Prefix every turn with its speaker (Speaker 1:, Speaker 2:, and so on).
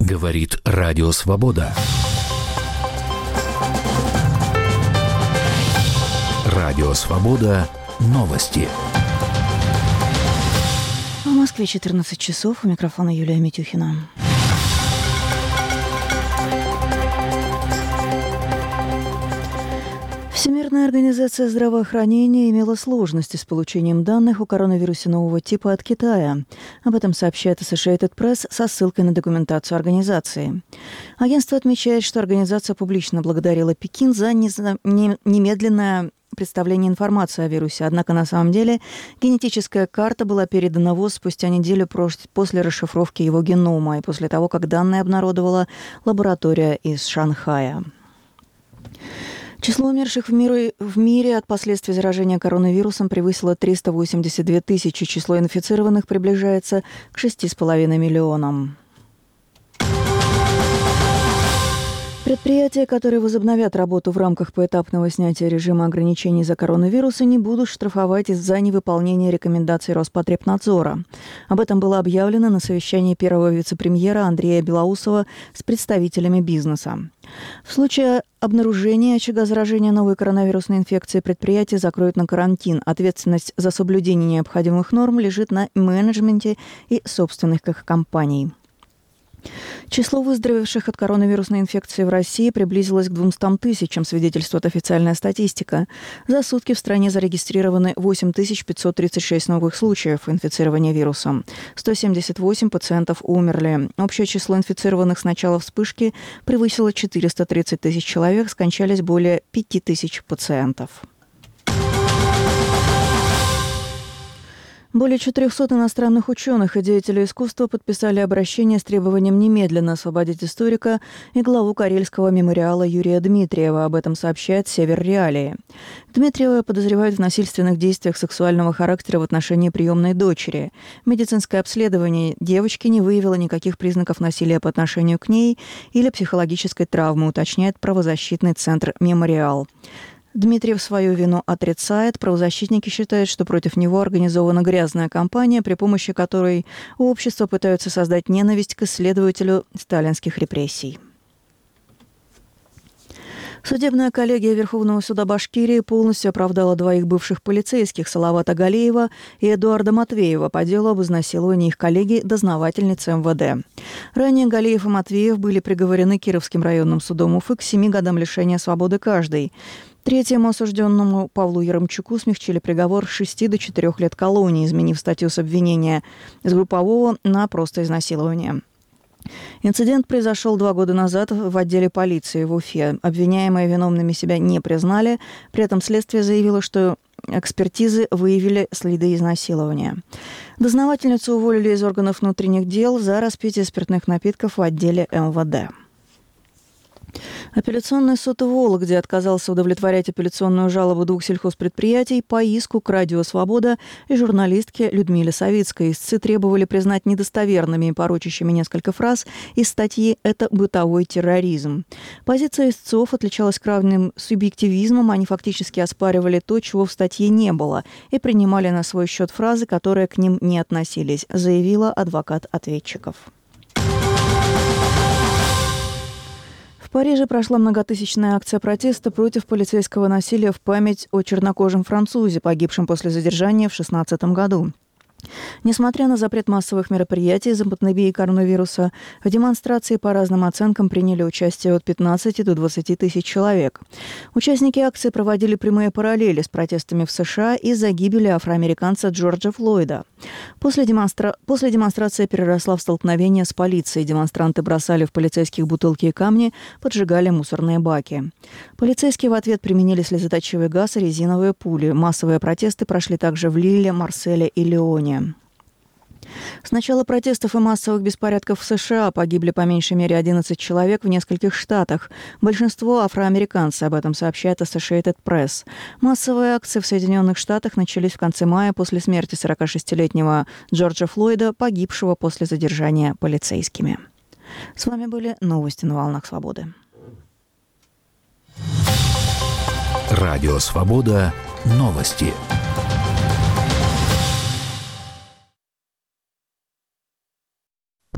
Speaker 1: Говорит Радио Свобода. Радио Свобода. Новости.
Speaker 2: В Москве 14 часов. У микрофона Юлия Митюхина. Всемирная организация здравоохранения имела сложности с получением данных о коронавирусе нового типа от Китая. Об этом сообщает Associated Press со ссылкой на документацию организации. Агентство отмечает, что организация публично благодарила Пекин за немедленное представление информации о вирусе. Однако на самом деле генетическая карта была передана ВОЗ спустя неделю после расшифровки его генома и после того, как данные обнародовала лаборатория из Шанхая. Число умерших в мире от последствий заражения коронавирусом превысило 382 тысячи. Число инфицированных приближается к 6,5 миллионам. Предприятия, которые возобновят работу в рамках поэтапного снятия режима ограничений за коронавируса, не будут штрафовать из-за невыполнения рекомендаций Роспотребнадзора. Об этом было объявлено на совещании первого вице-премьера Андрея Белоусова с представителями бизнеса. В случае обнаружения очага заражения новой коронавирусной инфекцией предприятия закроют на карантин. Ответственность за соблюдение необходимых норм лежит на менеджменте и собственниках компаний. Число выздоровевших от коронавирусной инфекции в России приблизилось к 200 тысячам, свидетельствует официальная статистика. За сутки в стране зарегистрированы 8536 новых случаев инфицирования вирусом. 178 пациентов умерли. Общее число инфицированных с начала вспышки превысило 430 тысяч человек, скончались более 5000 пациентов. Более 400 иностранных ученых и деятелей искусства подписали обращение с требованием немедленно освободить историка и главу Карельского мемориала Юрия Дмитриева. Об этом сообщает «Север Реалии». Дмитриева подозревают в насильственных действиях сексуального характера в отношении приемной дочери. Медицинское обследование девочки не выявило никаких признаков насилия по отношению к ней или психологической травмы, уточняет правозащитный центр «Мемориал». Дмитриев свою вину отрицает. Правозащитники считают, что против него организована грязная кампания, при помощи которой у общества пытаются создать ненависть к исследователю сталинских репрессий. Судебная коллегия Верховного суда Башкирии полностью оправдала двоих бывших полицейских Салавата Галеева и Эдуарда Матвеева по делу об изнасиловании их коллеги, дознавательницы МВД. Ранее Галеев и Матвеев были приговорены Кировским районным судом Уфы к 7 годам лишения свободы каждый. Третьему осужденному Павлу Яремчуку смягчили приговор с 6 до 4 лет колонии, изменив статью с обвинения с группового на просто изнасилование. Инцидент произошел 2 года назад в отделе полиции в Уфе. Обвиняемые виновными себя не признали. При этом следствие заявило, что экспертизы выявили следы изнасилования. Дознавательницу уволили из органов внутренних дел за распитие спиртных напитков в отделе МВД. Апелляционный суд в Вологде отказался удовлетворять апелляционную жалобу 2 сельхозпредприятий по иску к Радио Свобода и журналистке Людмиле Савицкой. Истцы требовали признать недостоверными и порочащими несколько фраз из статьи «Это бытовой терроризм». Позиция истцов отличалась крайним субъективизмом, они фактически оспаривали то, чего в статье не было, и принимали на свой счет фразы, которые к ним не относились, заявила адвокат ответчиков. В Париже прошла многотысячная акция протеста против полицейского насилия в память о чернокожем французе, погибшем после задержания в 2016 году. Несмотря на запрет массовых мероприятий из-за пандемии коронавируса, в демонстрации по разным оценкам приняли участие от 15 до 20 тысяч человек. Участники акции проводили прямые параллели с протестами в США из-за гибели афроамериканца Джорджа Флойда. После демонстрация переросла в столкновение с полицией. Демонстранты бросали в полицейских бутылки и камни, поджигали мусорные баки. Полицейские в ответ применили слезоточивый газ и резиновые пули. Массовые протесты прошли также в Лилле, Марселе и Лионе. С начала протестов и массовых беспорядков в США погибли по меньшей мере 11 человек в нескольких штатах. Большинство афроамериканцы, об этом сообщает Associated Press. Массовые акции в Соединенных Штатах начались в конце мая после смерти 46-летнего Джорджа Флойда, погибшего после задержания полицейскими. С вами были новости на волнах свободы.
Speaker 1: Радио Свобода. Новости.